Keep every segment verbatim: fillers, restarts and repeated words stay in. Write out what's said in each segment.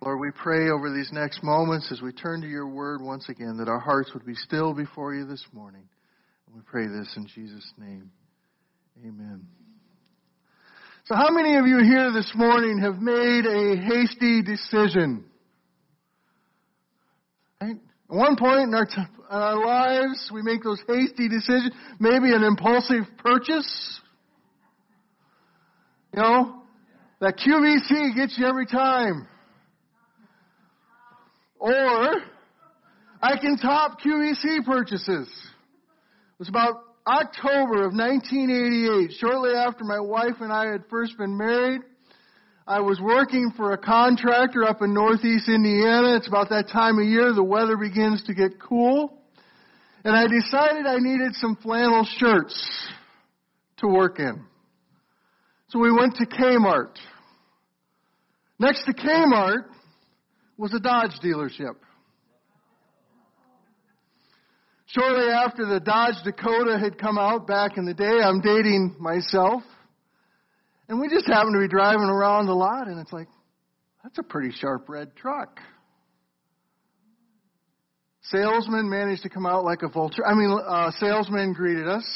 Lord, we pray over these next moments as we turn to your word once again that our hearts would be still before you this morning. And we pray this in Jesus' name. Amen. So how many of you here this morning have made a hasty decision? Right? At one point in our, t- in our lives, we make those hasty decisions, maybe an impulsive purchase. You know, that Q V C gets you every time. Or, I can top Q V C purchases. It was about October of nineteen eighty-eight, shortly after my wife and I had first been married. I was working for a contractor up in northeast Indiana. It's about that time of year the weather begins to get cool. And I decided I needed some flannel shirts to work in. So we went to Kmart. Next to Kmart was a Dodge dealership. Shortly after the Dodge Dakota had come out back in the day, I'm dating myself. And we just happened to be driving around a lot, and it's like, that's a pretty sharp red truck. Salesman managed to come out like a vulture. I mean, uh, salesman greeted us.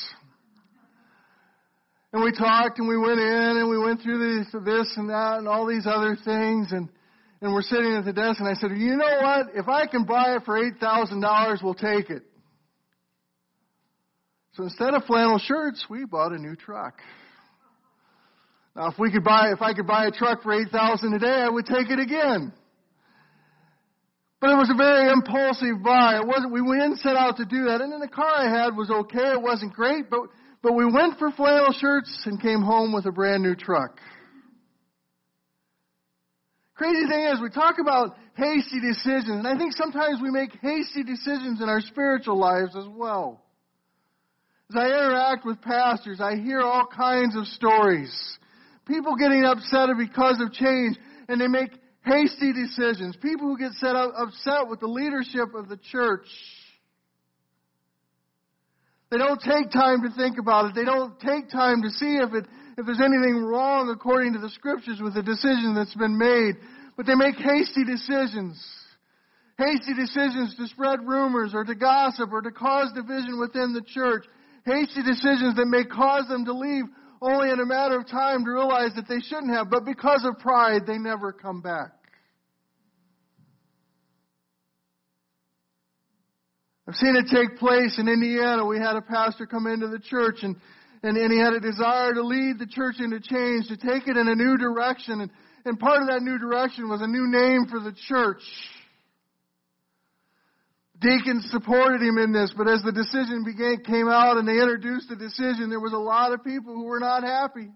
And we talked, and we went in, and we went through this, this and that, and all these other things, and, and we're sitting at the desk, and I said, you know what? If I can buy it for eight thousand dollars, we'll take it. So instead of flannel shirts, we bought a new truck. Now, if we could buy, if I could buy a truck for eight thousand dollars a day, I would take it again. But it was a very impulsive buy. It wasn't. We didn't set out to do that. And then the car I had was okay. It wasn't great, but but we went for flannel shirts and came home with a brand new truck. Crazy thing is, we talk about hasty decisions, and I think sometimes we make hasty decisions in our spiritual lives as well. As I interact with pastors, I hear all kinds of stories. People getting upset because of change, and they make hasty decisions. People who get set up, upset with the leadership of the church. They don't take time to think about it. They don't take time to see if it if there's anything wrong according to the Scriptures with the decision that's been made. But they make hasty decisions. Hasty decisions to spread rumors or to gossip or to cause division within the church. Hasty decisions that may cause them to leave only in a matter of time to realize that they shouldn't have. But because of pride, they never come back. I've seen it take place in Indiana. We had a pastor come into the church, and, and, and he had a desire to lead the church into change, to take it in a new direction. And, and part of that new direction was a new name for the church. Deacons supported him in this, but as the decision began, came out and they introduced the decision, there was a lot of people who were not happy.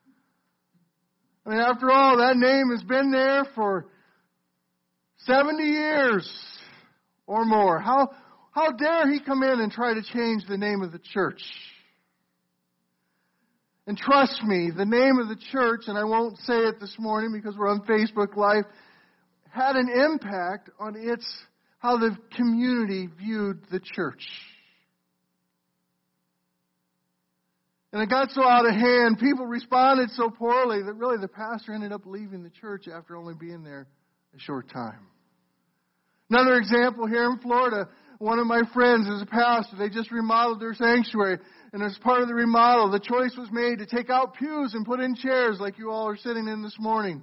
I mean, after all, that name has been there for seventy years or more. How, how dare he come in and try to change the name of the church? And trust me, the name of the church, and I won't say it this morning because we're on Facebook Live, had an impact on its how the community viewed the church. And it got so out of hand, people responded so poorly that really the pastor ended up leaving the church after only being there a short time. Another example here in Florida, one of my friends is a pastor. They just remodeled their sanctuary. And as part of the remodel, the choice was made to take out pews and put in chairs like you all are sitting in this morning.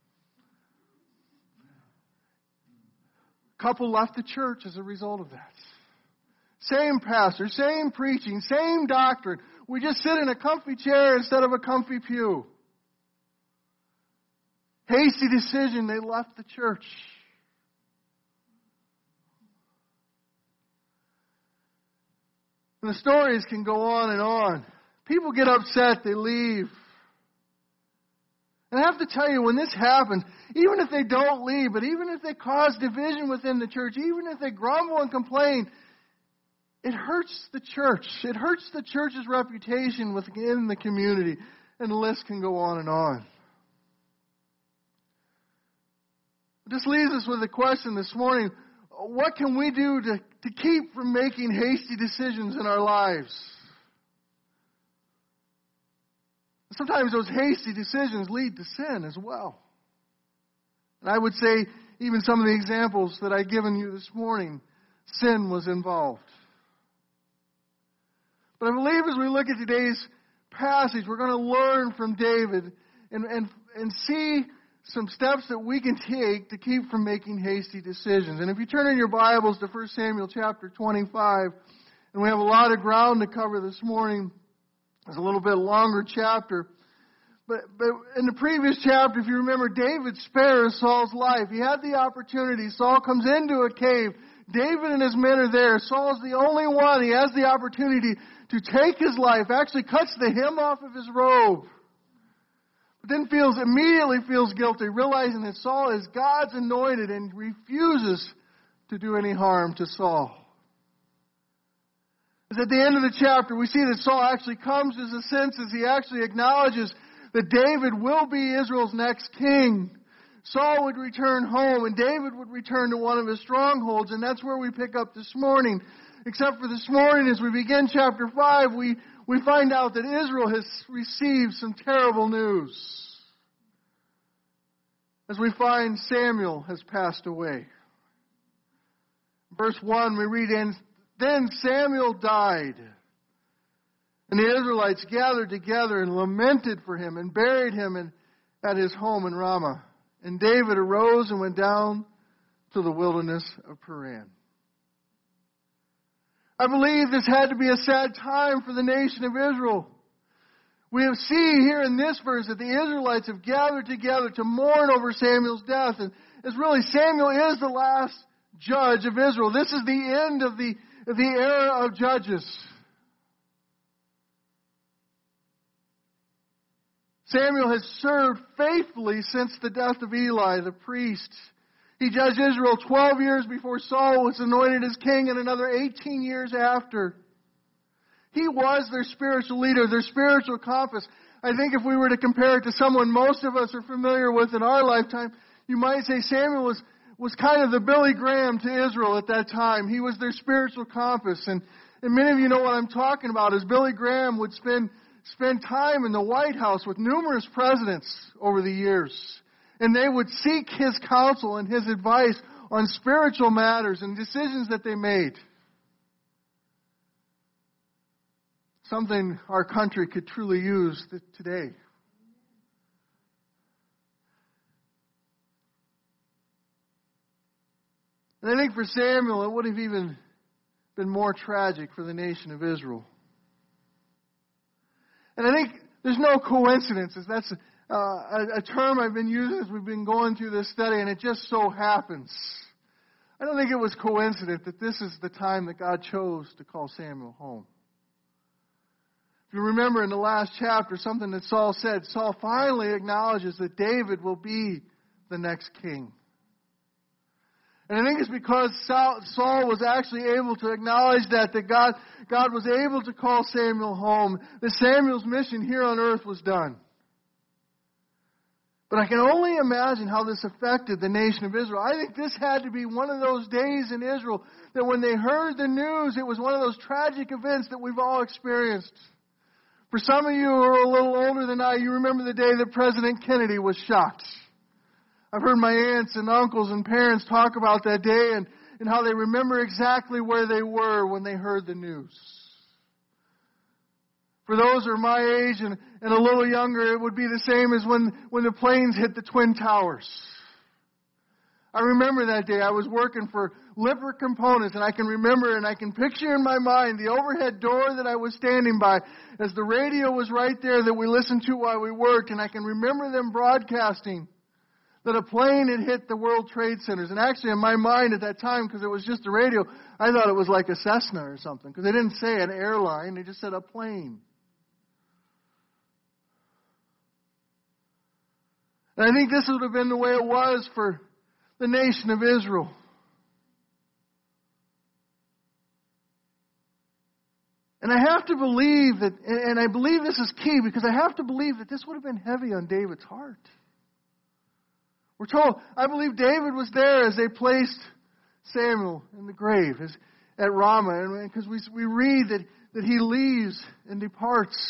Couple left the church as a result of that. Same pastor, same preaching, same doctrine. We just sit in a comfy chair instead of a comfy pew. Hasty decision, they left the church. And the stories can go on and on. People get upset, they leave. And I have to tell you, when this happens, even if they don't leave, but even if they cause division within the church, even if they grumble and complain, it hurts the church. It hurts the church's reputation within the community. And the list can go on and on. This leaves us with a question this morning. What can we do to, to keep from making hasty decisions in our lives? Sometimes those hasty decisions lead to sin as well. And I would say even some of the examples that I've given you this morning, sin was involved. But I believe as we look at today's passage, we're going to learn from David and, and, and see some steps that we can take to keep from making hasty decisions. And if you turn in your Bibles to First Samuel chapter twenty-five, and we have a lot of ground to cover this morning, it's a little bit longer chapter. But, but in the previous chapter, if you remember, David spares Saul's life. He had the opportunity. Saul comes into a cave. David and his men are there. Saul's the only one. He has the opportunity to take his life, actually cuts the hem off of his robe, but then feels immediately feels guilty, realizing that Saul is God's anointed and refuses to do any harm to Saul. As at the end of the chapter, we see that Saul actually comes to his senses. He actually acknowledges that David will be Israel's next king. Saul would return home, and David would return to one of his strongholds, and that's where we pick up this morning. Except for this morning, as we begin chapter five, we, we find out that Israel has received some terrible news. As we find Samuel has passed away. Verse one, we read, "And then Samuel died, and the Israelites gathered together and lamented for him and buried him in, at his home in Ramah. And David arose and went down to the wilderness of Paran." I believe this had to be a sad time for the nation of Israel. We see here in this verse that the Israelites have gathered together to mourn over Samuel's death. And it's really, Samuel is the last judge of Israel. This is the end of the, of the era of judges. Samuel has served faithfully since the death of Eli, the priest. He judged Israel twelve years before Saul was anointed as king and another eighteen years after. He was their spiritual leader, their spiritual compass. I think if we were to compare it to someone most of us are familiar with in our lifetime, you might say Samuel was, was kind of the Billy Graham to Israel at that time. He was their spiritual compass. And, and many of you know what I'm talking about, as Billy Graham would spend, spend time in the White House with numerous presidents over the years. And they would seek his counsel and his advice on spiritual matters and decisions that they made. Something our country could truly use today. And I think for Samuel, it would have even been more tragic for the nation of Israel. And I think there's no coincidences. That's Uh, a, a term I've been using as we've been going through this study, and it just so happens. I don't think it was coincident that this is the time that God chose to call Samuel home. If you remember in the last chapter, something that Saul said, Saul finally acknowledges that David will be the next king. And I think it's because Saul was actually able to acknowledge that, that God, God was able to call Samuel home, that Samuel's mission here on earth was done. But I can only imagine how this affected the nation of Israel. I think this had to be one of those days in Israel that when they heard the news, it was one of those tragic events that we've all experienced. For some of you who are a little older than I, you remember the day that President Kennedy was shot. I've heard my aunts and uncles and parents talk about that day and, and how they remember exactly where they were when they heard the news. For those who are my age and, and a little younger, it would be the same as when, when the planes hit the Twin Towers. I remember that day. I was working for Lippert Components, and I can remember and I can picture in my mind the overhead door that I was standing by as the radio was right there that we listened to while we worked, and I can remember them broadcasting that a plane had hit the World Trade Centers. And actually in my mind at that time, because it was just the radio, I thought it was like a Cessna or something, because they didn't say an airline, they just said a plane. And I think this would have been the way it was for the nation of Israel. And I have to believe that, and I believe this is key, because I have to believe that this would have been heavy on David's heart. We're told, I believe David was there as they placed Samuel in the grave as, at Ramah, and because we, we read that, that he leaves and departs.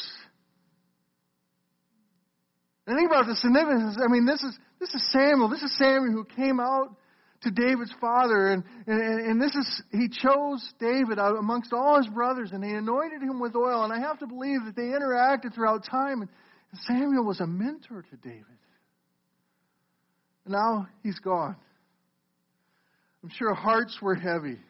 And think about the significance. I mean, this is this is Samuel. This is Samuel who came out to David's father. And, and, and this is, he chose David out amongst all his brothers, and they anointed him with oil. And I have to believe that they interacted throughout time. And Samuel was a mentor to David. And now he's gone. I'm sure hearts were heavy.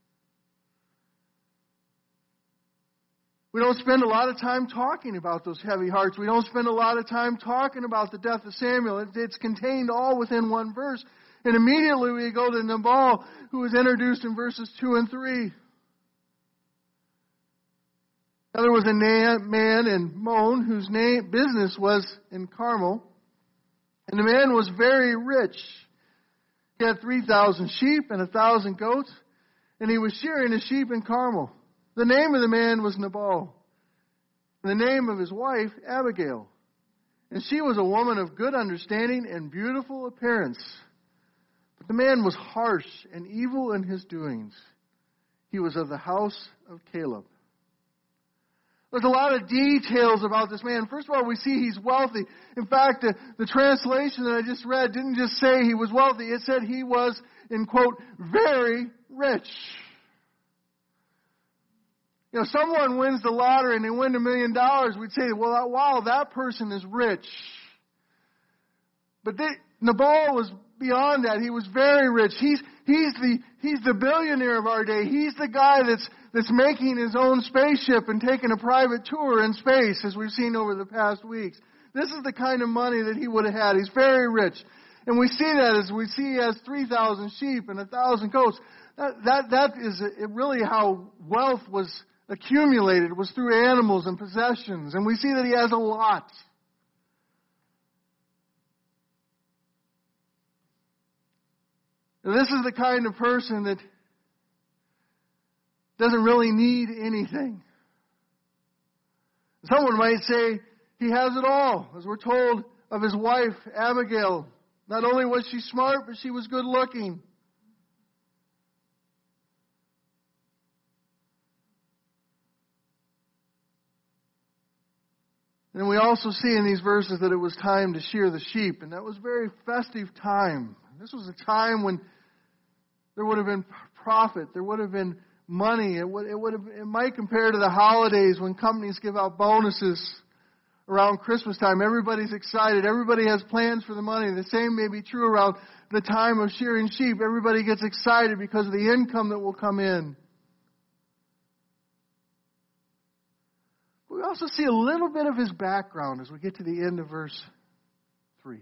We don't spend a lot of time talking about those heavy hearts. We don't spend a lot of time talking about the death of Samuel. It's contained all within one verse. And immediately we go to Nabal, who is introduced in verses two and three. Now there was a man in Mon whose name, business was in Carmel. And the man was very rich. He had three thousand sheep and a thousand goats. And he was shearing his sheep in Carmel. The name of the man was Nabal. And the name of his wife, Abigail. And she was a woman of good understanding and beautiful appearance. But the man was harsh and evil in his doings. He was of the house of Caleb. There's a lot of details about this man. First of all, we see he's wealthy. In fact, the, the translation that I just read didn't just say he was wealthy. It said he was, in quote, very rich. You know, someone wins the lottery and they win a million dollars, we'd say, well, wow, that person is rich. But they, Nabal was beyond that. He was very rich. He's he's the he's the billionaire of our day. He's the guy that's that's making his own spaceship and taking a private tour in space, as we've seen over the past weeks. This is the kind of money that he would have had. He's very rich. And we see that as we see he has three thousand sheep and a thousand goats. That, that, that is really how wealth was accumulated. It was through animals and possessions. And we see that he has a lot. Now, this is the kind of person that doesn't really need anything. Someone might say he has it all, as we're told of his wife, Abigail. Not only was she smart, but she was good looking. And we also see in these verses that it was time to shear the sheep, and that was a very festive time. This was a time when there would have been profit, there would have been money. It would, it would have, it might compare to the holidays when companies give out bonuses around Christmas time. Everybody's excited. Everybody has plans for the money. The same may be true around the time of shearing sheep. Everybody gets excited because of the income that will come in. We also see a little bit of his background as we get to the end of verse three.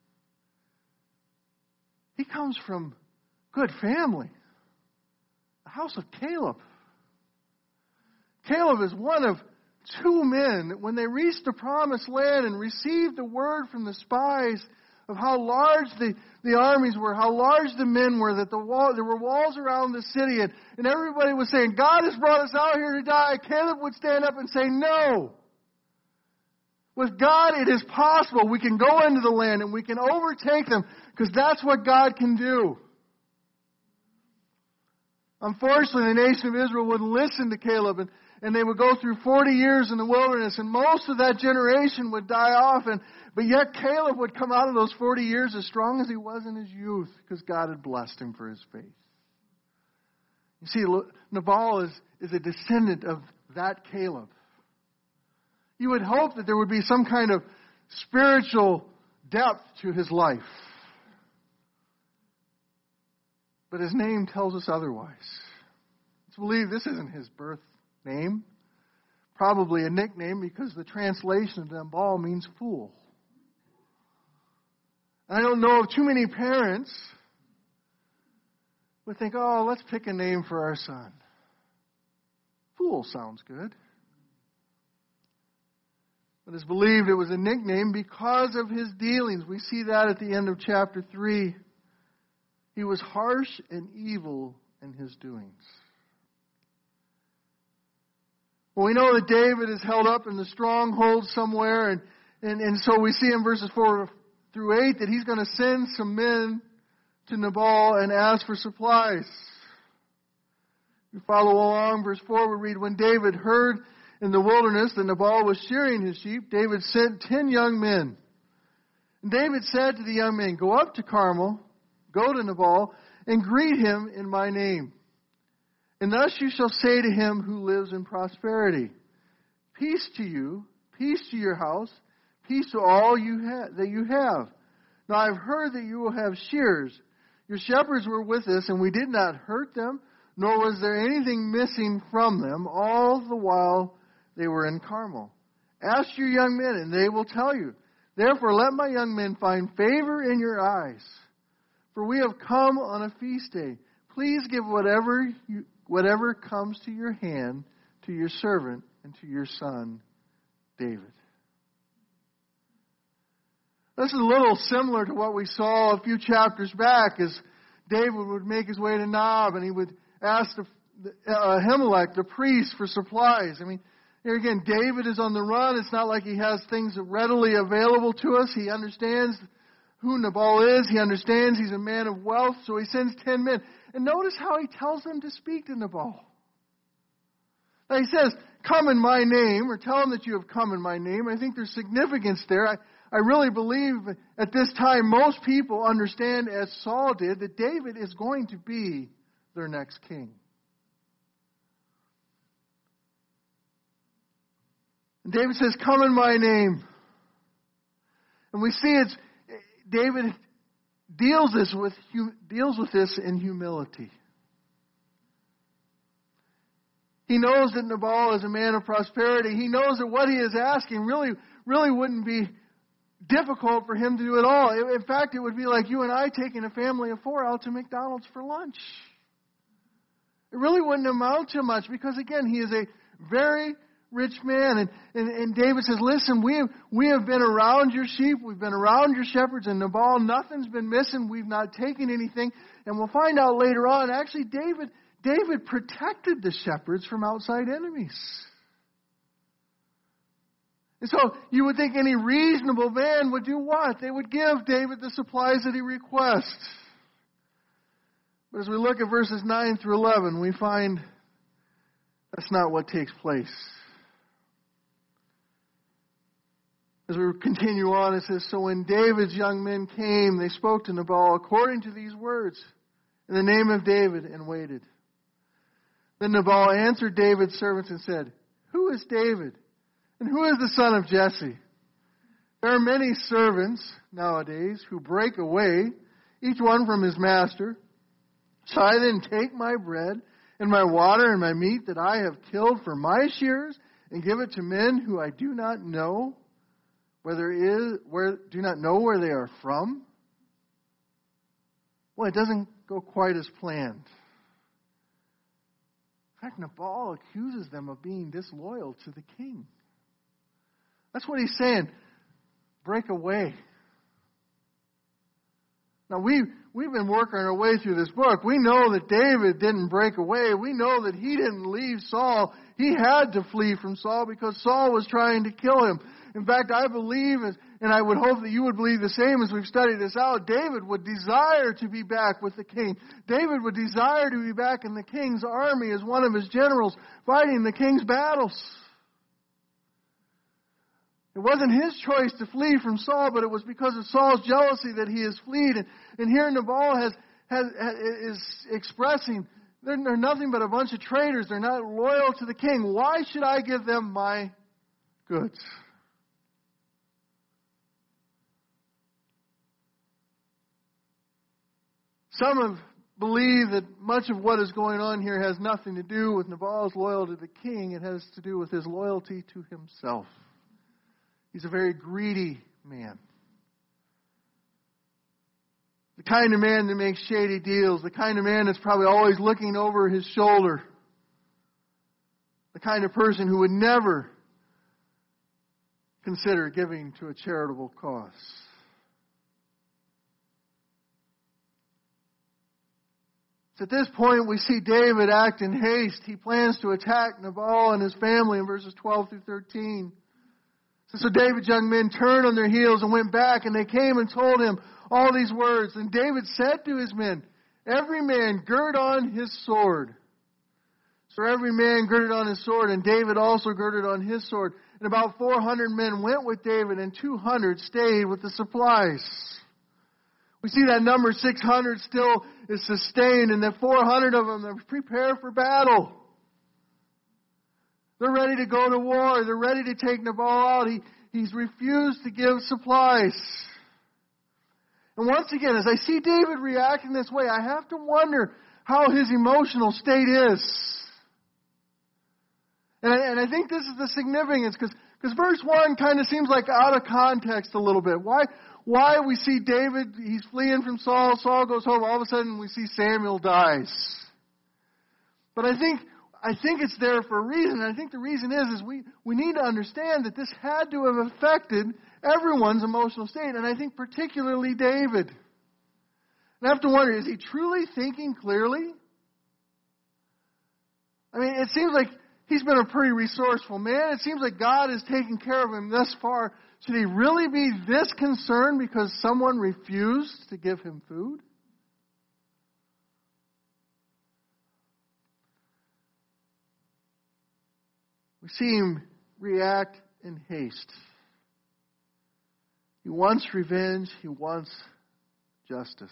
He comes from good family. The house of Caleb. Caleb is one of two men that when they reached the promised land and received the word from the spies of how large the, the armies were, how large the men were, that the wall, there were walls around the city, and, and everybody was saying, God has brought us out here to die. Caleb would stand up and say, no. With God, it is possible. We can go into the land and we can overtake them because that's what God can do. Unfortunately, the nation of Israel wouldn't listen to Caleb, and, and they would go through forty years in the wilderness, and most of that generation would die off. And but yet Caleb would come out of those forty years as strong as he was in his youth because God had blessed him for his faith. You see, Nabal is, is a descendant of that Caleb. You would hope that there would be some kind of spiritual depth to his life. But his name tells us otherwise. Let's believe this isn't his birth name. Probably a nickname because the translation of Nabal means fool. And I don't know of too many parents would think, oh, let's pick a name for our son. Fool sounds good. But it's believed it was a nickname because of his dealings. We see that at the end of chapter three. He was harsh and evil in his doings. Well, we know that David is held up in the stronghold somewhere, and, and, and so we see in verses four through eight that he's going to send some men to Nabal and ask for supplies. We follow along, verse four, we read, when David heard in the wilderness that Nabal was shearing his sheep, David sent ten young men. And David said to the young men, go up to Carmel, Go to Nabal and greet him in my name. And thus you shall say to him who lives in prosperity, peace to you, peace to your house, peace to all you ha- that you have. Now I've heard that you will have shears. Your shepherds were with us, and we did not hurt them, nor was there anything missing from them, all the while they were in Carmel. Ask your young men, and they will tell you. Therefore let my young men find favor in your eyes. For we have come on a feast day. Please give whatever you, whatever comes to your hand to your servant and to your son, David. This is a little similar to what we saw a few chapters back as David would make his way to Nob and he would ask the, uh, Ahimelech, the priest, for supplies. I mean, here again, David is on the run. It's not like he has things readily available to us. He understands who Nabal is. He understands he's a man of wealth, so he sends ten men. And notice how he tells them to speak to Nabal. Now he says, come in my name, or tell him that you have come in my name. I think there's significance there. I, I really believe at this time most people understand, as Saul did, that David is going to be their next king. And David says, come in my name. And we see it's David deals this with deals with this in humility. He knows that Nabal is a man of prosperity. He knows that what he is asking really, really wouldn't be difficult for him to do at all. In fact, it would be like you and I taking a family of four out to McDonald's for lunch. It really wouldn't amount to much because, again, he is a very rich man. And, and, and David says, listen, we have, we have been around your sheep. We've been around your shepherds. And Nabal, nothing's been missing. We've not taken anything. And we'll find out later on, actually, David, David protected the shepherds from outside enemies. And so you would think any reasonable man would do what? They would give David the supplies that he requests. But as we look at verses nine through eleven, we find that's not what takes place. As we continue on, it says, so when David's young men came, they spoke to Nabal according to these words, in the name of David, and waited. Then Nabal answered David's servants and said, who is David? And who is the son of Jesse? There are many servants nowadays who break away, each one from his master. Shall I then take my bread and my water and my meat that I have killed for my shears and give it to men who I do not know whether is where do not know where they are from? Well, it doesn't go quite as planned. In fact, Nabal accuses them of being disloyal to the king. That's what he's saying. Break away. Now, we, we've been working our way through this book. We know that David didn't break away. We know that he didn't leave Saul. He had to flee from Saul because Saul was trying to kill him. In fact, I believe, and I would hope that you would believe the same as we've studied this out, David would desire to be back with the king. David would desire to be back in the king's army as one of his generals fighting the king's battles. It wasn't his choice to flee from Saul, but it was because of Saul's jealousy that he has fled. And, and here Nabal has, has, has, is expressing, they're, they're nothing but a bunch of traitors. They're not loyal to the king. Why should I give them my goods? Some have believed that much of what is going on here has nothing to do with Nabal's loyalty to the king. It has to do with his loyalty to himself. He's a very greedy man. The kind of man that makes shady deals. The kind of man that's probably always looking over his shoulder. The kind of person who would never consider giving to a charitable cause. So at this point, we see David act in haste. He plans to attack Nabal and his family in verses twelve through thirteen. So David's young men turned on their heels and went back, and they came and told him all these words. And David said to his men, every man gird on his sword. So every man girded on his sword, and David also girded on his sword. And about four hundred men went with David, and two hundred stayed with the supplies. We see that number six hundred still is sustained, and that four hundred of them, they're prepared for battle. They're ready to go to war. They're ready to take Nabal out. He, he's refused to give supplies. And once again, as I see David reacting this way, I have to wonder how his emotional state is. And I, and I think this is the significance, because because verse one kind of seems like out of context a little bit. Why, why we see David, he's fleeing from Saul, Saul goes home, all of a sudden we see Samuel dies. But I think I think it's there for a reason. And I think the reason is, is we, we need to understand that this had to have affected everyone's emotional state, and I think particularly David. And I have to wonder, is he truly thinking clearly? I mean, it seems like he's been a pretty resourceful man. It seems like God has taken care of him thus far. Should he really be this concerned because someone refused to give him food? We see him react in haste. He wants revenge. He wants justice.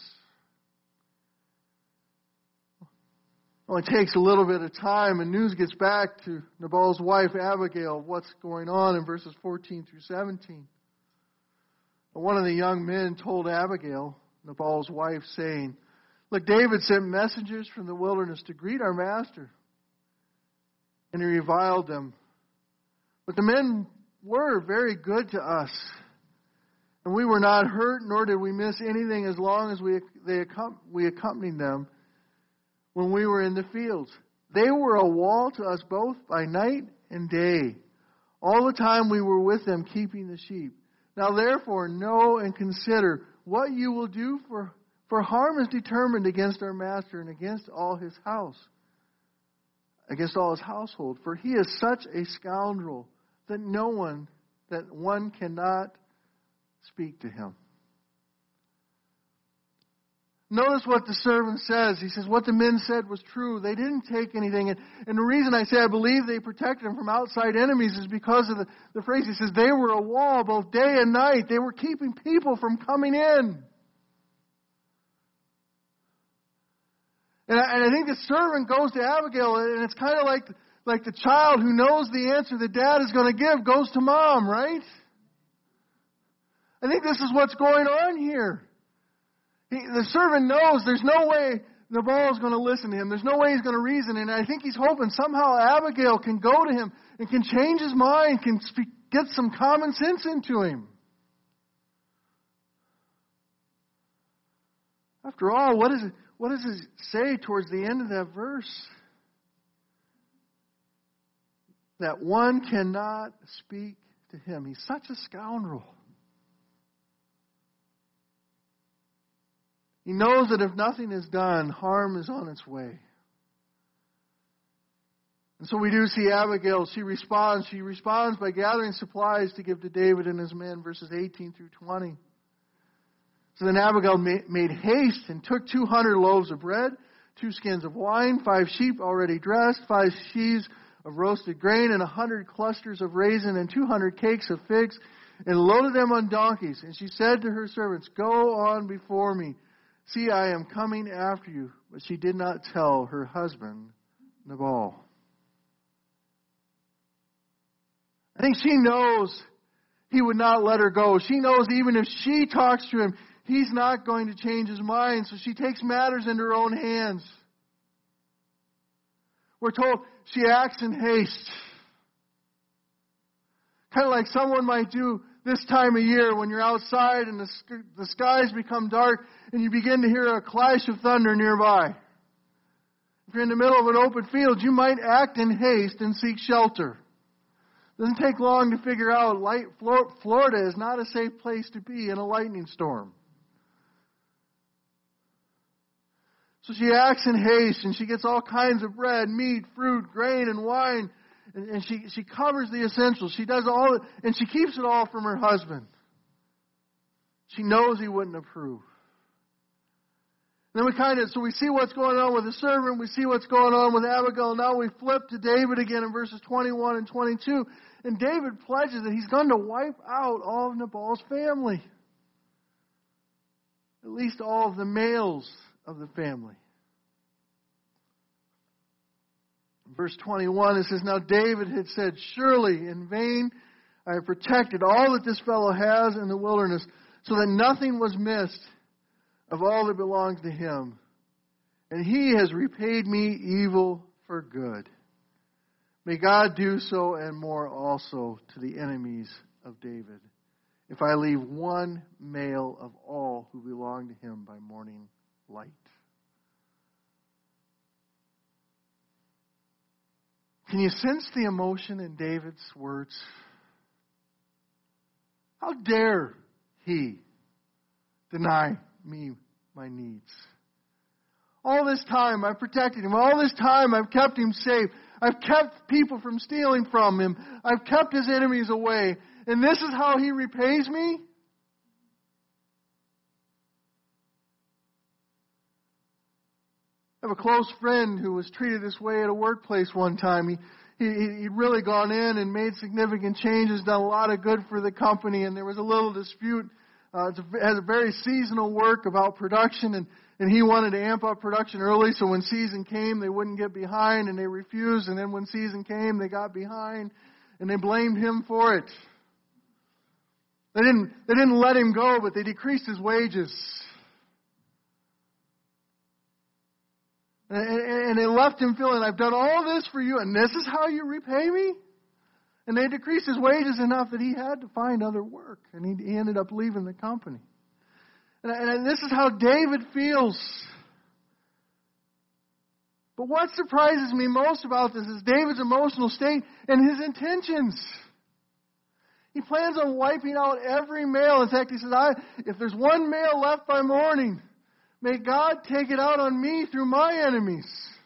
It only takes a little bit of time, and news gets back to Nabal's wife, Abigail, of what's going on in verses fourteen through seventeen. And one of the young men told Abigail, Nabal's wife, saying, "Look, David sent messengers from the wilderness to greet our master, and he reviled them. But the men were very good to us, and we were not hurt, nor did we miss anything as long as we they we accompanied them when we were in the fields. They were a wall to us both by night and day, all the time we were with them keeping the sheep. Now therefore know and consider what you will do, for, for harm is determined against our master and against all his house, against all his household. For he is such a scoundrel that no one, that one cannot speak to him." Notice what the servant says. He says, what the men said was true. They didn't take anything. And, and the reason I say I believe they protected him from outside enemies is because of the, the phrase. He says, they were a wall both day and night. They were keeping people from coming in. And I, and I think the servant goes to Abigail, and it's kind of like, like the child who knows the answer that dad is going to give goes to mom, right? I think this is what's going on here. He, the servant knows there's no way Nabal is going to listen to him. There's no way he's going to reason. And I think he's hoping somehow Abigail can go to him and can change his mind, can speak, get some common sense into him. After all, what, is it, what does it say towards the end of that verse? That one cannot speak to him. He's such a scoundrel. He knows that if nothing is done, harm is on its way. And so we do see Abigail. She responds. She responds by gathering supplies to give to David and his men, verses eighteen through twenty. So then Abigail made haste and took two hundred loaves of bread, two skins of wine, five sheep already dressed, five sheaves of roasted grain, and a hundred clusters of raisin, and two hundred cakes of figs, and loaded them on donkeys. And she said to her servants, "Go on before me. See, I am coming after you." But she did not tell her husband, Nabal. I think she knows he would not let her go. She knows even if she talks to him, he's not going to change his mind. So she takes matters into her own hands. We're told she acts in haste. Kind of like someone might do this time of year when you're outside and the, the skies become dark and you begin to hear a clash of thunder nearby. If you're in the middle of an open field, you might act in haste and seek shelter. It doesn't take long to figure out light, Florida is not a safe place to be in a lightning storm. So she acts in haste, and she gets all kinds of bread, meat, fruit, grain, and wine. And, and she, she covers the essentials. She does all, and she keeps it all from her husband. She knows he wouldn't approve. Then we kind of, so we see what's going on with the servant. We see what's going on with Abigail. Now we flip to David again in verses twenty-one and twenty-two. And David pledges that he's going to wipe out all of Nabal's family. at least all of the males of the family. Verse twenty-one, it says, Now David had said, Surely in vain I have protected all that this fellow has in the wilderness, so that nothing was missed of all that belongs to him. And he has repaid me evil for good. May God do so and more also to the enemies of David, if I leave one male of all who belong to him by morning light. Can you sense the emotion in David's words? How dare he deny me my needs? All this time I've protected him. All this time I've kept him safe. I've kept people from stealing from him. I've kept his enemies away. And this is how he repays me? I have a close friend who was treated this way at a workplace one time. He, he, he'd really gone in and made significant changes, done a lot of good for the company, and there was a little dispute. Uh, it's a, it has a very seasonal work about production, and, and he wanted to amp up production early, so when season came, they wouldn't get behind, and they refused, and then when season came, they got behind, and they blamed him for it. They didn't, they didn't let him go, but they decreased his wages. And they left him feeling, I've done all this for you, and this is how you repay me? And they decreased his wages enough that he had to find other work. And he, he ended up leaving the company. And, and this is how David feels. But what surprises me most about this is David's emotional state and his intentions. He plans on wiping out every male. In fact, he says, I, if there's one male left by morning, may God take it out on me through my enemies.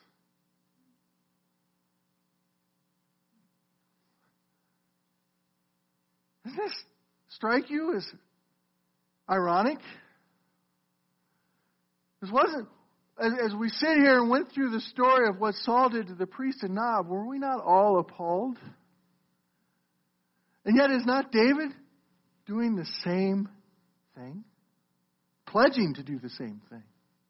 Doesn't this strike you as ironic? This wasn't, as, as we sit here and went through the story of what Saul did to the priest of Nob, were we not all appalled? And yet is not David doing the same thing? Pledging to do the same thing.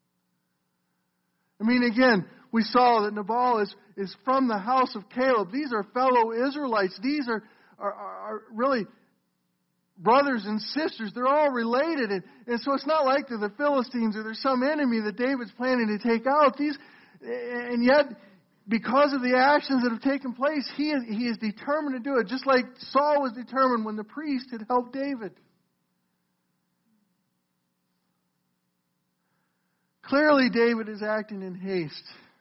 I mean, again, we saw that Nabal is, is from the house of Caleb. These are fellow Israelites. These are, are, are really brothers and sisters. They're all related. And, and so it's not like they're the Philistines or there's some enemy that David's planning to take out. These, and yet, because of the actions that have taken place, he is, he is determined to do it, just like Saul was determined when the priest had helped David. Clearly, David is acting in haste.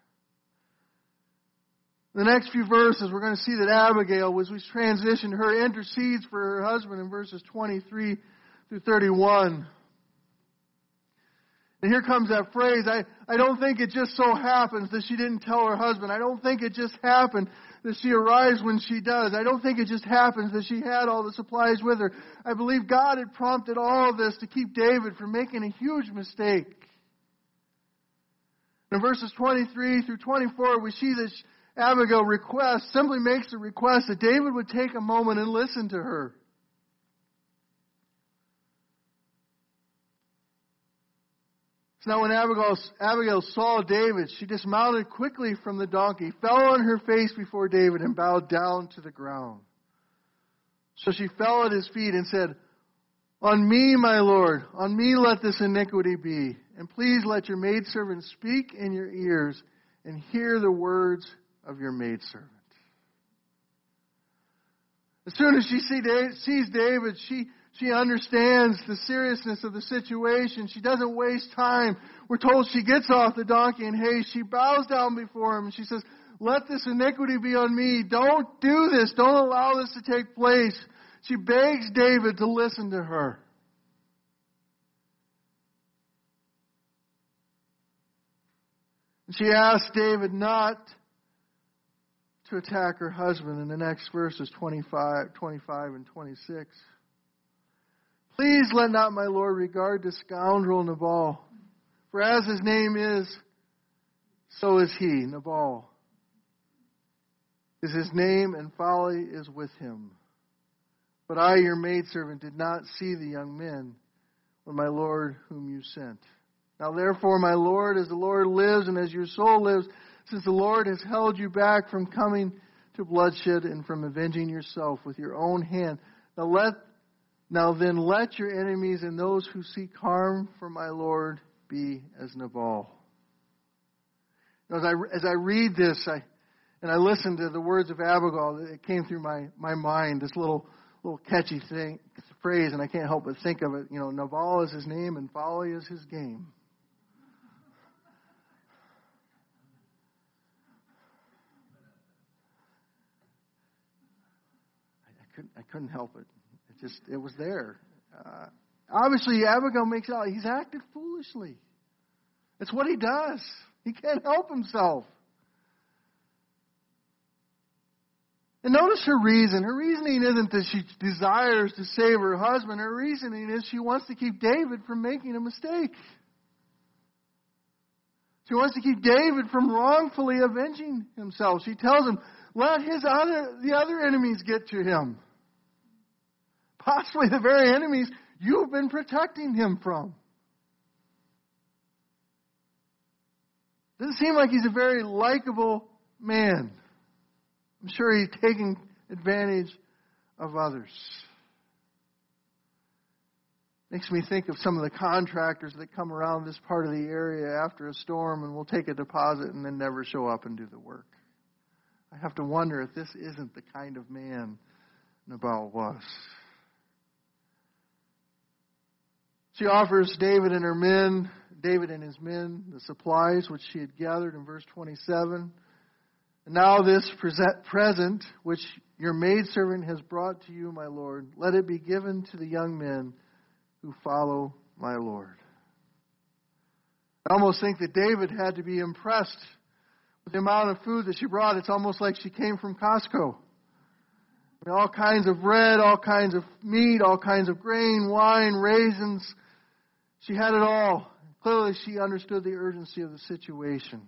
In the next few verses, we're going to see that Abigail, as we transition, her intercedes for her husband in verses twenty-three through thirty-one. And here comes that phrase, I, I don't think it just so happens that she didn't tell her husband. I don't think it just happened that she arrives when she does. I don't think it just happens that she had all the supplies with her. I believe God had prompted all of this to keep David from making a huge mistake. In verses twenty-three through twenty-four, we see that Abigail requests, simply makes a request that David would take a moment and listen to her. So now when Abigail, Abigail saw David, she dismounted quickly from the donkey, fell on her face before David, and bowed down to the ground. So she fell at his feet and said, On me, my Lord, on me let this iniquity be. And please let your maidservant speak in your ears and hear the words of your maidservant. As soon as she see David, sees David, she, she understands the seriousness of the situation. She doesn't waste time. We're told she gets off the donkey in haste. She bows down before him and she says, Let this iniquity be on me. Don't do this. Don't allow this to take place. She begs David to listen to her. She asked David not to attack her husband in the next verses twenty-five, twenty-five and twenty-six. Please let not my Lord regard this scoundrel Nabal, for as his name is, so is he, Nabal. Is his name, and folly is with him. But I, your maidservant, did not see the young men when my Lord whom you sent. Now therefore, my Lord, as the Lord lives and as your soul lives, since the Lord has held you back from coming to bloodshed and from avenging yourself with your own hand, now let now then let your enemies and those who seek harm for my Lord be as Nabal. As I as I read this, I and I listened to the words of Abigail, it came through my, my mind, this little little catchy thing phrase, and I can't help but think of it. You know, Nabal is his name and folly is his game. I couldn't I couldn't help it. It just it was there. Uh, obviously, Abigail makes it out. He's acted foolishly. It's what he does. He can't help himself. And notice her reason. Her reasoning isn't that she desires to save her husband. Her reasoning is she wants to keep David from making a mistake. She wants to keep David from wrongfully avenging himself. She tells him, let his other the other enemies get to him. Possibly the very enemies you've been protecting him from. Doesn't seem like he's a very likable man. I'm sure he's taking advantage of others. Makes me think of some of the contractors that come around this part of the area after a storm and will take a deposit and then never show up and do the work. I have to wonder if this isn't the kind of man Nabal was. She offers David and her men, David and his men, the supplies which she had gathered in verse twenty-seven. And now this present which your maidservant has brought to you, my Lord, let it be given to the young men who follow my Lord. I almost think that David had to be impressed with the amount of food that she brought. It's almost like she came from Costco. I mean, all kinds of bread, all kinds of meat, all kinds of grain, wine, raisins. She had it all. Clearly she understood the urgency of the situation.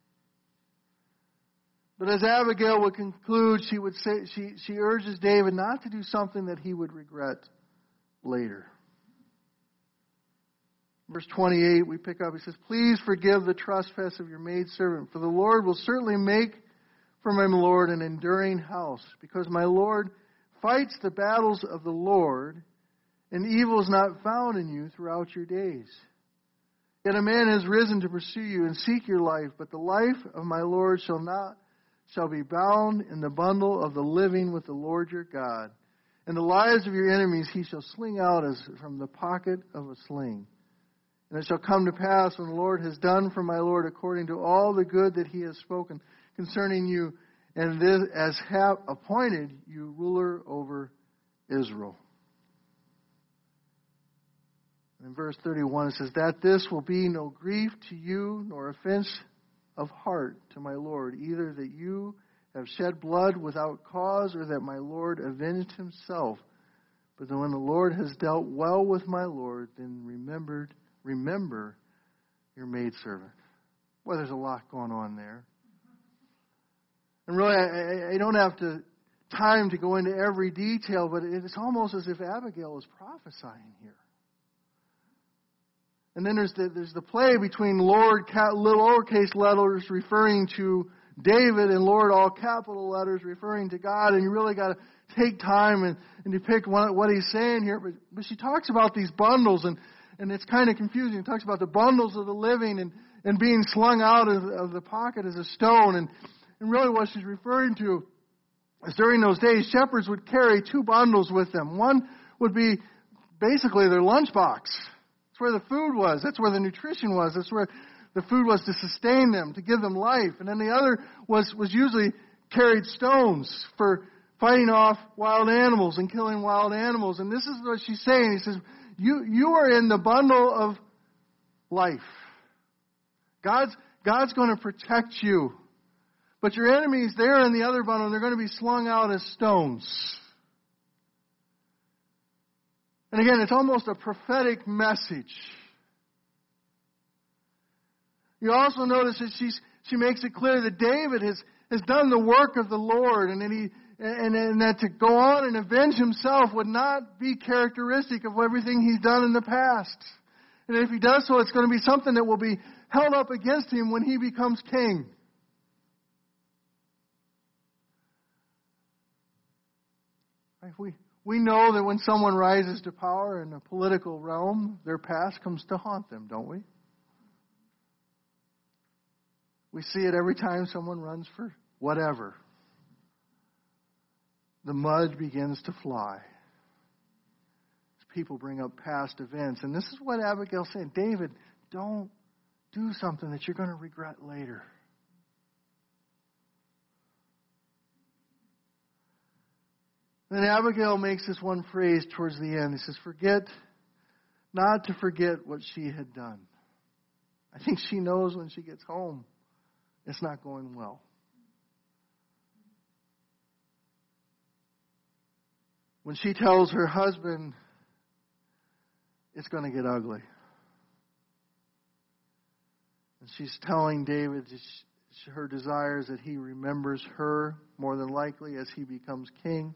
But as Abigail would conclude, she would say she, she urges David not to do something that he would regret later. Verse twenty-eight, we pick up, he says, please forgive the trespass of your maidservant, for the Lord will certainly make for my Lord an enduring house, because my Lord fights the battles of the Lord, and evil is not found in you throughout your days. Yet a man has risen to pursue you and seek your life, but the life of my Lord shall not shall be bound in the bundle of the living with the Lord your God. And the lives of your enemies he shall sling out as from the pocket of a sling. And it shall come to pass when the Lord has done for my Lord according to all the good that he has spoken concerning you, and this as have appointed you ruler over Israel. And in verse thirty-one it says, that this will be no grief to you, nor offense of heart to my Lord, either that you have shed blood without cause, or that my Lord avenged himself. But that when the Lord has dealt well with my Lord, then remembered, remember your maidservant. Well, there's a lot going on there. And really, I, I don't have to time to go into every detail, but it's almost as if Abigail is prophesying here. And then there's the, there's the play between Lord, little lowercase letters referring to David and Lord, all capital letters referring to God. And you really got to take time and, and depict what, what he's saying here. But, but she talks about these bundles, and, and it's kind of confusing. She talks about the bundles of the living and, and being slung out of, of the pocket as a stone. And, and really what she's referring to is during those days, shepherds would carry two bundles with them. One would be basically their lunchbox. Where the food was. That's where the nutrition was. That's where the food was to sustain them, to give them life. And then the other was, was usually carried stones for fighting off wild animals and killing wild animals. And this is what she's saying. He says, you, you are in the bundle of life. God's, God's going to protect you. But your enemies, they're in the other bundle, and they're going to be slung out as stones. And again, it's almost a prophetic message. You also notice that she's, she makes it clear that David has, has done the work of the Lord, and that he and, and that to go on and avenge himself would not be characteristic of everything he's done in the past. And if he does so, it's going to be something that will be held up against him when he becomes king. Right? We, we know that when someone rises to power in the political realm, their past comes to haunt them, don't we? We see it every time someone runs for whatever. The mud begins to fly. People bring up past events. And this is what Abigail said. David, don't do something that you're going to regret later. Then Abigail makes this one phrase towards the end. He says, forget, not to forget what she had done. I think she knows when she gets home, it's not going well. When she tells her husband, it's going to get ugly. And she's telling David her desires that he remembers her more than likely as he becomes king.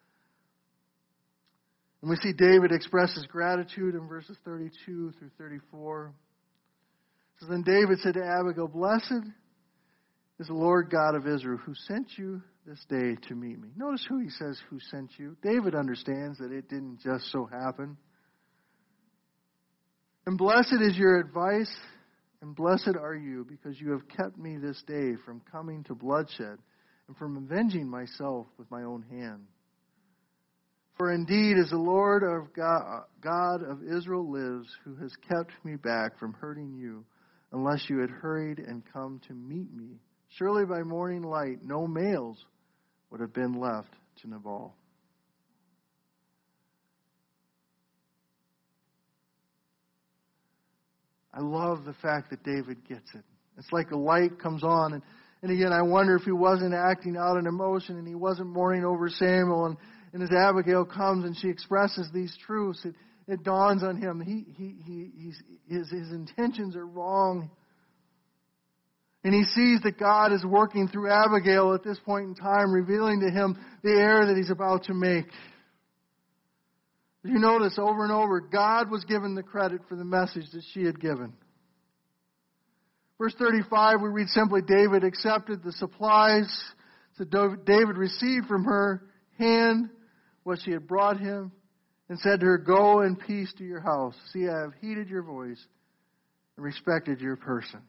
And we see David express his gratitude in verses thirty-two through thirty-four. So then David said to Abigail, blessed is the Lord God of Israel who sent you this day to meet me. Notice who he says who sent you. David understands that it didn't just so happen. And blessed is your advice, and blessed are you, because you have kept me this day from coming to bloodshed and from avenging myself with my own hand. For indeed, as the Lord of God, God of Israel lives, who has kept me back from hurting you, unless you had hurried and come to meet me, surely by morning light no males would have been left to Nabal. I love the fact that David gets it. It's like a light comes on. And, and again, I wonder if he wasn't acting out in emotion and he wasn't mourning over Samuel. And, and as Abigail comes and she expresses these truths, it, it dawns on him. He, he, he, he's, his, his intentions are wrong. And he sees that God is working through Abigail at this point in time, revealing to him the error that he's about to make. You notice over and over, God was given the credit for the message that she had given. Verse thirty-five, we read simply, David accepted the supplies. So David received from her hand what she had brought him and said to her, go in peace to your house. See, I have heeded your voice and respected your person.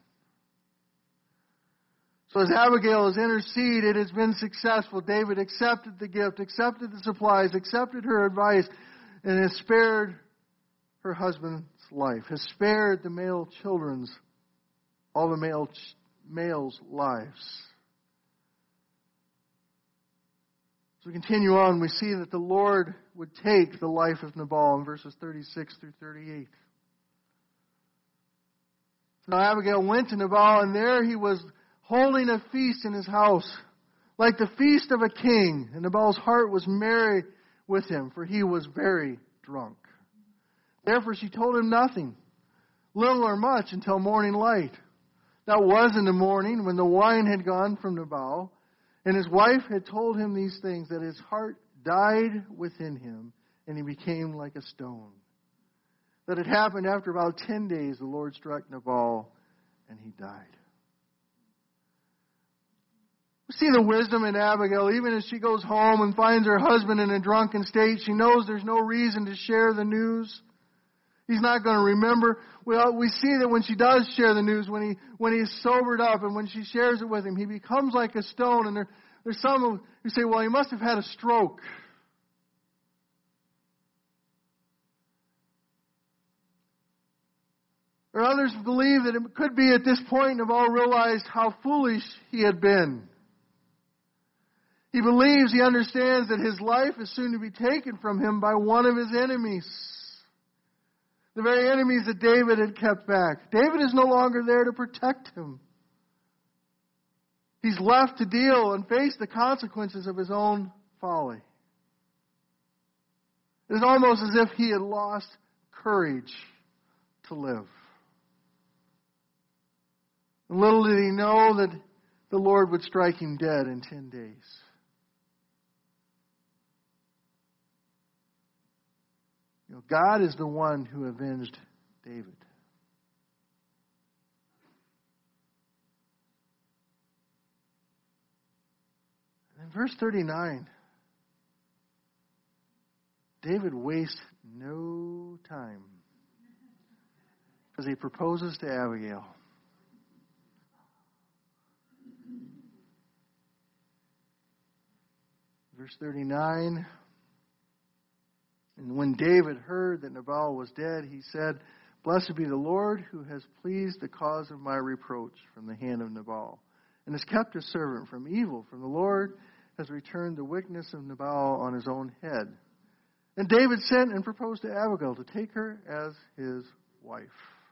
So as Abigail has interceded, it has been successful. David accepted the gift, accepted the supplies, accepted her advice, and has spared her husband's life, has spared the male children's, all the male males' lives. As we continue on, we see that the Lord would take the life of Nabal in verses thirty-six through thirty-eight. Now Abigail went to Nabal, and there he was holding a feast in his house, like the feast of a king. And Nabal's heart was merry with him, for he was very drunk. Therefore she told him nothing, little or much, until morning light. That was in the morning, when the wine had gone from Nabal, and his wife had told him these things, that his heart died within him, and he became like a stone. That it happened after about ten days, the Lord struck Nabal, and he died. We see the wisdom in Abigail. Even as she goes home and finds her husband in a drunken state, she knows there's no reason to share the news. He's not going to remember. Well, we see that when she does share the news, when he when he's sobered up and when she shares it with him, he becomes like a stone. And there, there's some who say, well, he must have had a stroke. Or others believe that it could be at this point Nabal realized how foolish he had been. He believes, he understands that his life is soon to be taken from him by one of his enemies. The very enemies that David had kept back. David is no longer there to protect him. He's left to deal and face the consequences of his own folly. It is almost as if he had lost courage to live. And little did he know that the Lord would strike him dead in ten days. You know, God is the one who avenged David. And in verse thirty-nine, David wastes no time because he proposes to Abigail. Verse thirty-nine, and when David heard that Nabal was dead, he said, "Blessed be the Lord who has pleased the cause of my reproach from the hand of Nabal, and has kept his servant from evil. From the Lord has returned the wickedness of Nabal on his own head." And David sent and proposed to Abigail to take her as his wife.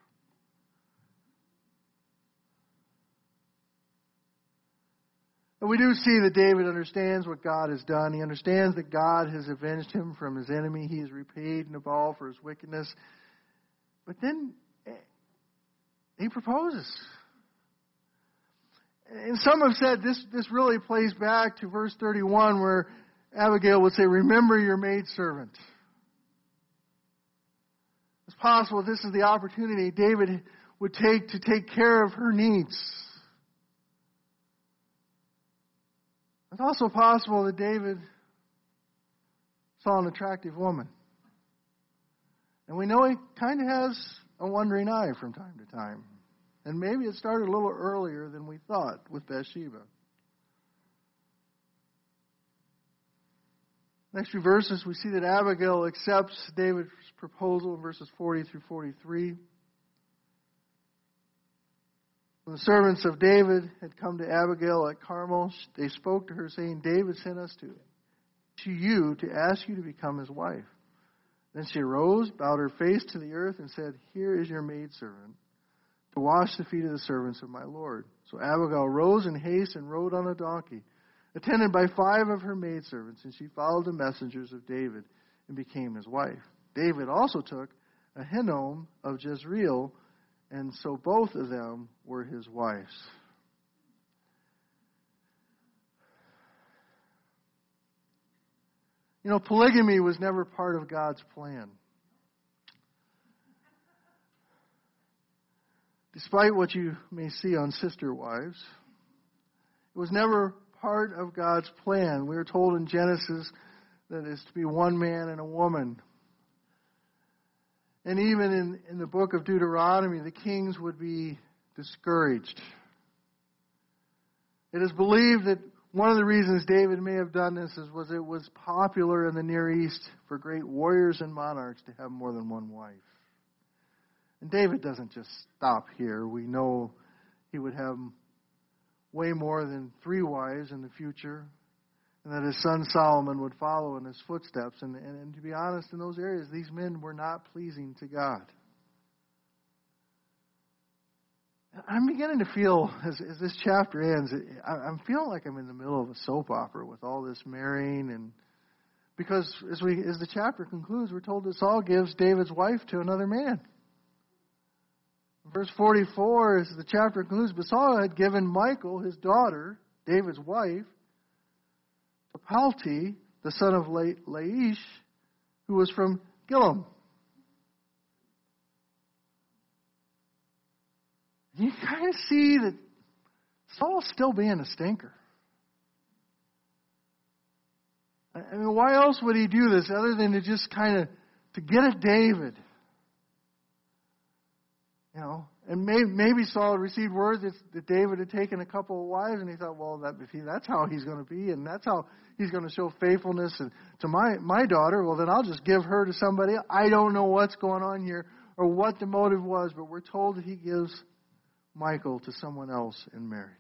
And we do see that David understands what God has done. He understands that God has avenged him from his enemy. He has repaid Nabal for his wickedness. But then he proposes. And some have said this, this really plays back to verse thirty-one where Abigail would say, "Remember your maidservant." It's possible this is the opportunity David would take to take care of her needs. It's also possible that David saw an attractive woman. And we know he kind of has a wandering eye from time to time. And maybe it started a little earlier than we thought with Bathsheba. Next few verses, we see that Abigail accepts David's proposal in verses forty through forty-three. When the servants of David had come to Abigail at Carmel, they spoke to her, saying, "David sent us to, to you to ask you to become his wife." Then she arose, bowed her face to the earth, and said, "Here is your maidservant, to wash the feet of the servants of my Lord." So Abigail rose in haste and rode on a donkey, attended by five of her maidservants, and she followed the messengers of David and became his wife. David also took Ahinoam of Jezreel, and so both of them were his wives. You know, polygamy was never part of God's plan. Despite what you may see on Sister Wives, it was never part of God's plan. We are told in Genesis that it's to be one man and a woman. And even in, in the book of Deuteronomy, the kings would be discouraged. It is believed that one of the reasons David may have done this is was it was popular in the Near East for great warriors and monarchs to have more than one wife. And David doesn't just stop here. We know he would have way more than three wives in the future, and that his son Solomon would follow in his footsteps. And, and, and to be honest, in those areas, these men were not pleasing to God. I'm beginning to feel, as, as this chapter ends, I'm feeling like I'm in the middle of a soap opera with all this marrying. And because as we as the chapter concludes, we're told that Saul gives David's wife to another man. Verse forty-four, as the chapter concludes, but Saul had given Michal, his daughter, David's wife, to Palti, the son of Laish, who was from Gilom. You kind of see that Saul's still being a stinker. I mean, why else would he do this other than to just kind of to get at David? You know, and maybe, maybe Saul received word that, that David had taken a couple of wives, and he thought, well, that, if he, that's how he's going to be, and that's how he's going to show faithfulness and, to my, my daughter, well, then I'll just give her to somebody else. I don't know what's going on here or what the motive was, but we're told that he gives Michal to someone else in marriage.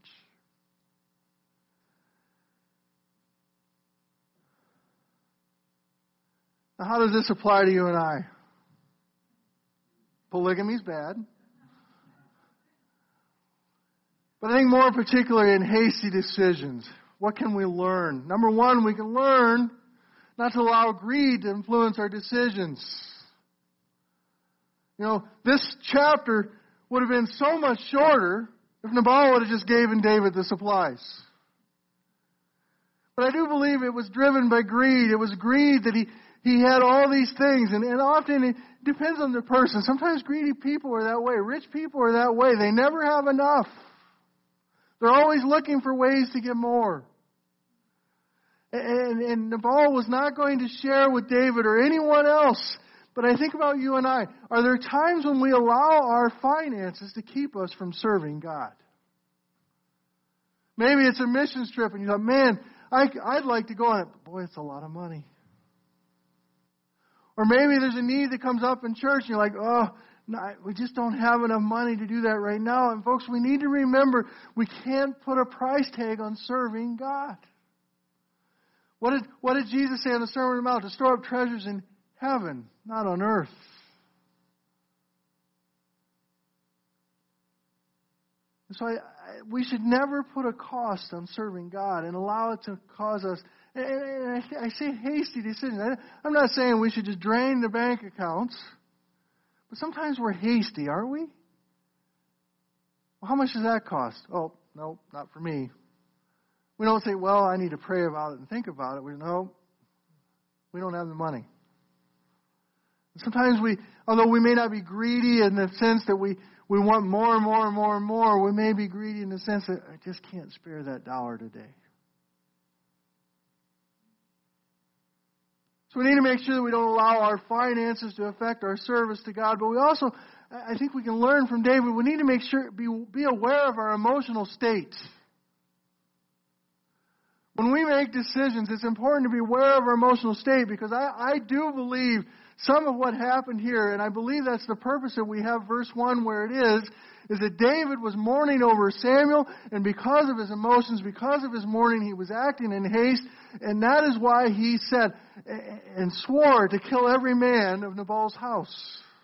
Now, how does this apply to you and I? Polygamy's bad. But I think more particularly in hasty decisions, what can we learn? Number one, we can learn not to allow greed to influence our decisions. You know, this chapter would have been so much shorter if Nabal would have just given David the supplies. But I do believe it was driven by greed. It was greed that he, he had all these things, and, and often it depends on the person. Sometimes greedy people are that way. Rich people are that way. They never have enough. They're always looking for ways to get more. And, and Nabal was not going to share with David or anyone else. But I think about you and I. Are there times when we allow our finances to keep us from serving God? Maybe it's a missions trip and you thought, man, I, I'd like to go on it. But boy, it's a lot of money. Or maybe there's a need that comes up in church and you're like, oh, no, we just don't have enough money to do that right now. And folks, we need to remember we can't put a price tag on serving God. What did, what did Jesus say on the Sermon on the Mount? To store up treasures in heaven, not on earth. And so I, I, we should never put a cost on serving God and allow it to cause us, and, and I, I say hasty decisions. I, I'm not saying we should just drain the bank accounts, but sometimes we're hasty, aren't we? Well, how much does that cost? Oh, no, not for me. We don't say, well, I need to pray about it and think about it. We know we don't have the money. Sometimes we, although we may not be greedy in the sense that we, we want more and more and more and more, we may be greedy in the sense that I just can't spare that dollar today. So we need to make sure that we don't allow our finances to affect our service to God. But we also, I think we can learn from David, we need to make sure, be, be aware of our emotional state. When we make decisions, it's important to be aware of our emotional state, because I, I do believe some of what happened here, and I believe that's the purpose that we have verse one where it is, is that David was mourning over Samuel, and because of his emotions, because of his mourning, he was acting in haste, and that is why he said and swore to kill every man of Nabal's house.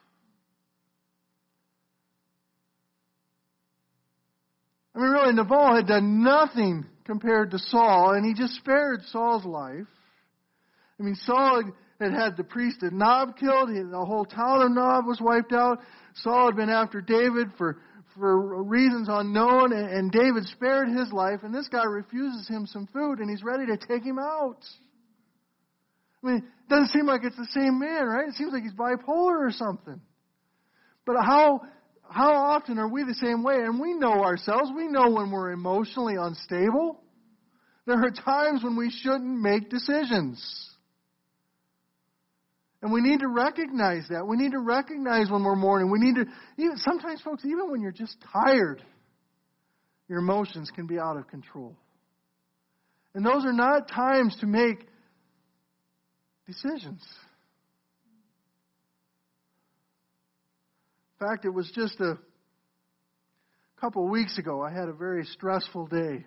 I mean, really, Nabal had done nothing compared to Saul, and he just spared Saul's life. I mean, Saul had had the priest of Nob killed. He, the whole town of Nob was wiped out. Saul had been after David for, for reasons unknown, and, and David spared his life, and this guy refuses him some food, and he's ready to take him out. I mean, it doesn't seem like it's the same man, right? It seems like he's bipolar or something. But how... How often are we the same way? And we know ourselves. We know when we're emotionally unstable. There are times when we shouldn't make decisions. And we need to recognize that. We need to recognize when we're mourning. We need to, even, sometimes, folks, even when you're just tired, your emotions can be out of control. And those are not times to make decisions. In fact, it was just a couple of weeks ago. I had a very stressful day.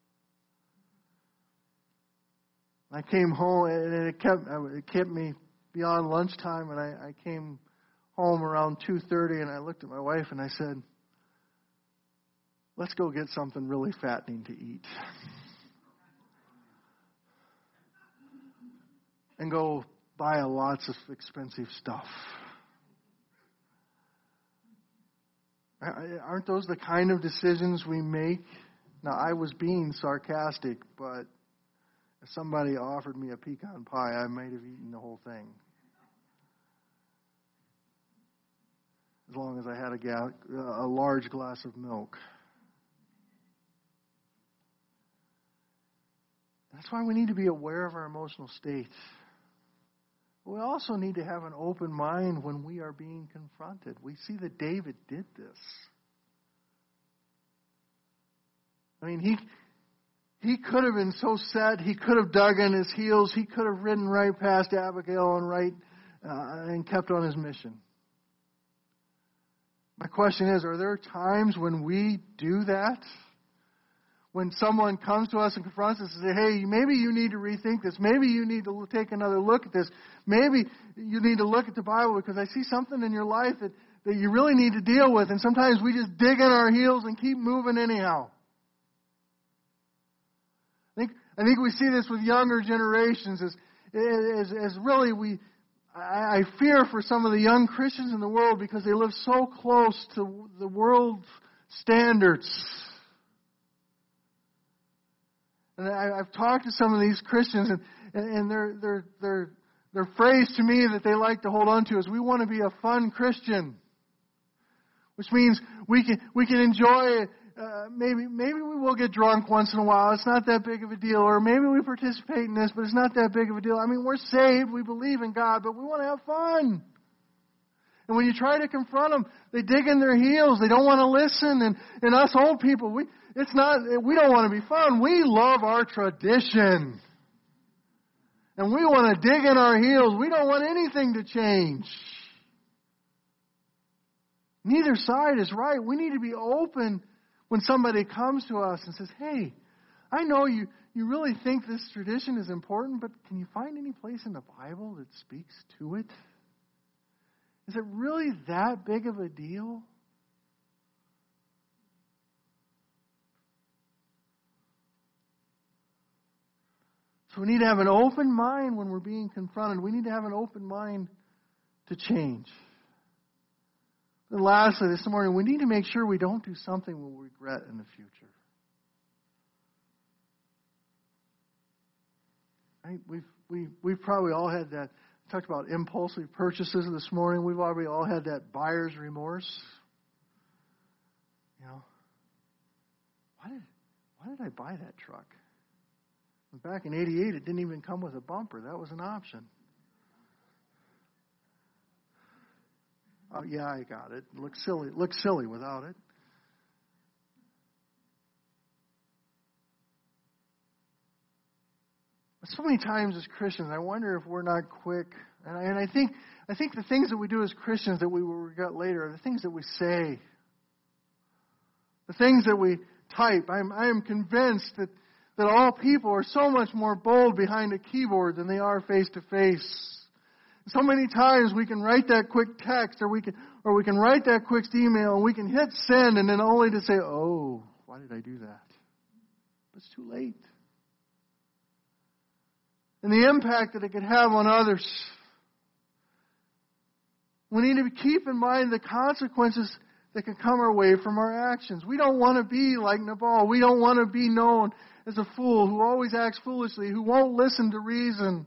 I came home, and it kept it kept me beyond lunchtime, and I, I came home around two thirty, and I looked at my wife, and I said, let's go get something really fattening to eat. And go buy lots of expensive stuff. Aren't those the kind of decisions we make? Now, I was being sarcastic, but if somebody offered me a pecan pie, I might have eaten the whole thing. As long as I had a, ga- a large glass of milk. That's why we need to be aware of our emotional state. We also need to have an open mind when we are being confronted. We see that David did this. I mean, he he could have been so set. He could have dug in his heels. He could have ridden right past Abigail and right uh, and kept on his mission. My question is, are there times when we do that? When someone comes to us and confronts us and says, hey, maybe you need to rethink this. Maybe you need to take another look at this. Maybe you need to look at the Bible because I see something in your life that, that you really need to deal with. And sometimes we just dig in our heels and keep moving anyhow. I think, I think we see this with younger generations as, as, as really we, I, I fear for some of the young Christians in the world because they live so close to the world's standards. And I, I've talked to some of these Christians, and, and they're they're they're their phrase to me that they like to hold on to is, we want to be a fun Christian. Which means we can we can enjoy, uh, maybe maybe we will get drunk once in a while. It's not that big of a deal. Or maybe we participate in this, but it's not that big of a deal. I mean, we're saved, we believe in God, but we want to have fun. And when you try to confront them, they dig in their heels. They don't want to listen. And, and us old people, we it's not we don't want to be fun. We love our tradition. And we want to dig in our heels. We don't want anything to change. Neither side is right. We need to be open when somebody comes to us and says, hey, I know you, you really think this tradition is important, but can you find any place in the Bible that speaks to it? Is it really that big of a deal? So we need to have an open mind when we're being confronted. We need to have an open mind to change. And lastly, this morning, we need to make sure we don't do something we'll regret in the future. Right? We've, we, we've probably all had that. We talked about impulsive purchases this morning. We've probably all had that buyer's remorse. You know, why did, why did I buy that truck? Back in eighty-eight, it didn't even come with a bumper. That was an option. Oh, yeah, I got it. It looks silly. It looks silly without it. But so many times as Christians, I wonder if we're not quick. And I, and I think I think the things that we do as Christians that we will regret later are the things that we say, the things that we type. I'm I am convinced that that all people are so much more bold behind a keyboard than they are face to face. So many times we can write that quick text, or we can, or we can write that quick email, and we can hit send, and then only to say, "Oh, why did I do that?" But it's too late. And the impact that it could have on others. We need to keep in mind the consequences that can come our way from our actions. We don't want to be like Nabal. We don't want to be known as a fool who always acts foolishly, who won't listen to reason.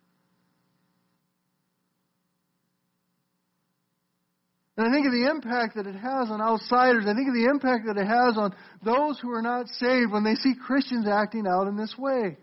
And I think of the impact that it has on outsiders. I think of the impact that it has on those who are not saved when they see Christians acting out in this way.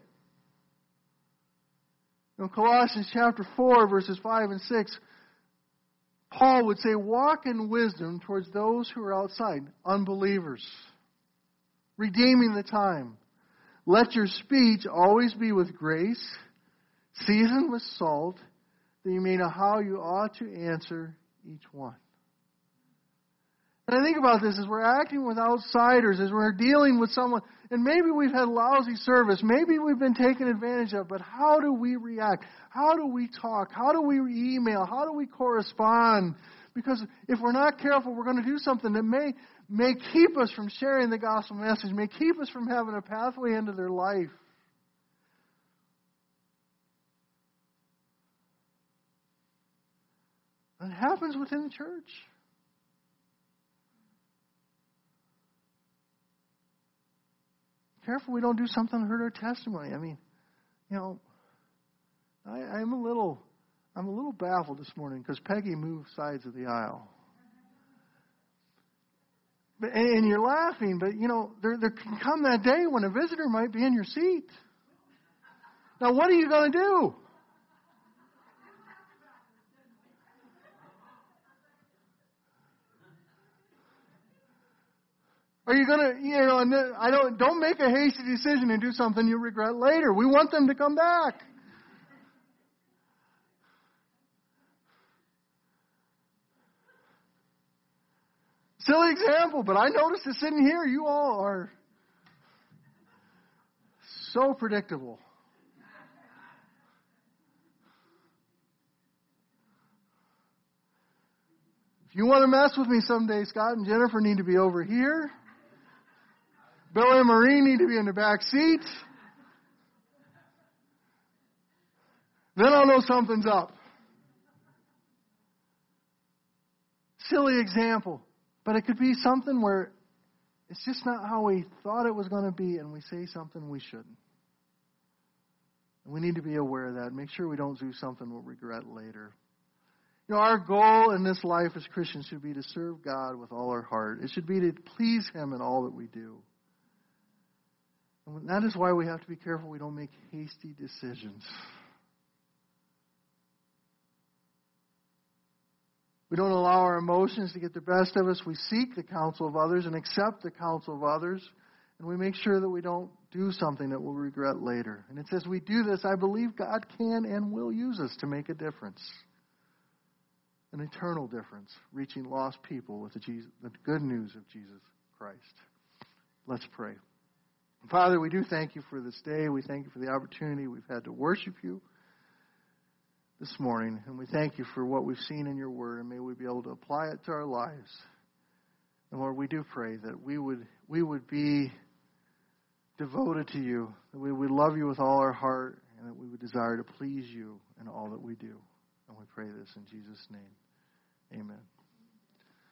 In Colossians chapter four, verses five and six, Paul would say, walk in wisdom towards those who are outside, unbelievers, redeeming the time. Let your speech always be with grace, seasoned with salt, that you may know how you ought to answer each one. And I think about this as we're acting with outsiders, as we're dealing with someone, and maybe we've had lousy service, maybe we've been taken advantage of, but how do we react? How do we talk? How do we email? How do we correspond? Because if we're not careful, we're going to do something that may, may keep us from sharing the gospel message, may keep us from having a pathway into their life. And it happens within the church. Careful we don't do something to hurt our testimony. I mean, you know, I, I'm a little, I'm a little baffled this morning because Peggy moved sides of the aisle. But, and you're laughing, but you know, there there can come that day when a visitor might be in your seat. Now, what are you going to do? Are you going to, you know, and I don't, don't make a hasty decision and do something you regret later. We want them to come back. Silly example, but I noticed that sitting here, you all are so predictable. If you want to mess with me someday, Scott and Jennifer need to be over here. Bill and Marie need to be in the back seat. Then I'll know something's up. Silly example. But it could be something where it's just not how we thought it was going to be, and we say something we shouldn't. And we need to be aware of that. Make sure we don't do something we'll regret later. You know, our goal in this life as Christians should be to serve God with all our heart. It should be to please Him in all that we do. And that is why we have to be careful we don't make hasty decisions. We don't allow our emotions to get the best of us. We seek the counsel of others and accept the counsel of others. And we make sure that we don't do something that we'll regret later. And it says we do this, I believe God can and will use us to make a difference. An eternal difference, reaching lost people with the, Jesus, the good news of Jesus Christ. Let's pray. Father, we do thank you for this day. We thank you for the opportunity we've had to worship you this morning. And we thank you for what we've seen in your word. And may we be able to apply it to our lives. And Lord, we do pray that we would we would be devoted to you, that we would love you with all our heart, and that we would desire to please you in all that we do. And we pray this in Jesus' name. Amen.